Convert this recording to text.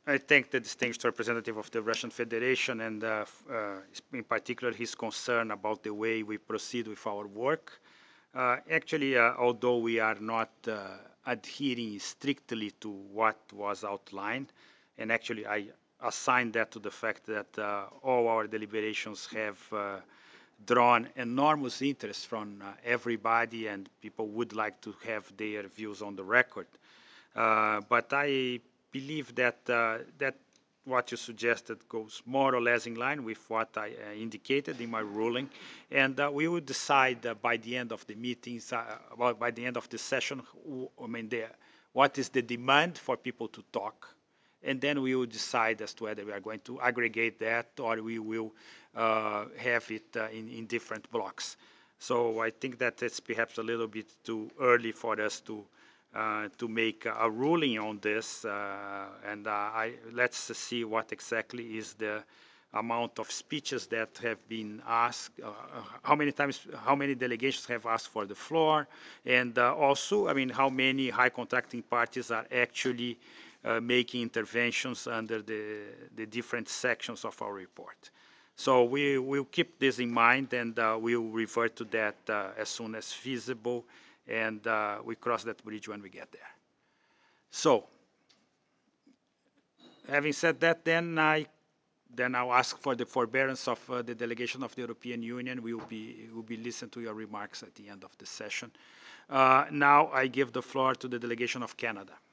I thank the distinguished representative of the Russian Federation and in particular his concern about the way we proceed with our work. Actually, although we are not adhering strictly to what was outlined, and actually I assign that to the fact that all our deliberations have drawn enormous interest from everybody, and people would like to have their views on the record. But I believe that that what you suggested goes more or less in line with what I indicated in my ruling, and we will decide by the end of the meetings, by the end of the session, what is the demand for people to talk, and then we will decide as to whether we are going to aggregate that or we will have it in different blocks. So I think that it's perhaps a little bit too early for us to make a ruling on this, and let's see what exactly is the amount of speeches that have been asked, how many times, how many delegations have asked for the floor, and also, I mean, how many high contracting parties are actually making interventions under the different sections of our report. So we will keep this in mind, and we'll revert to that as soon as feasible, and we cross that bridge when we get there. So, having said that, then I'll ask for the forbearance of the delegation of the European Union. We will be listening to your remarks at the end of the session. Now I give the floor to the delegation of Canada.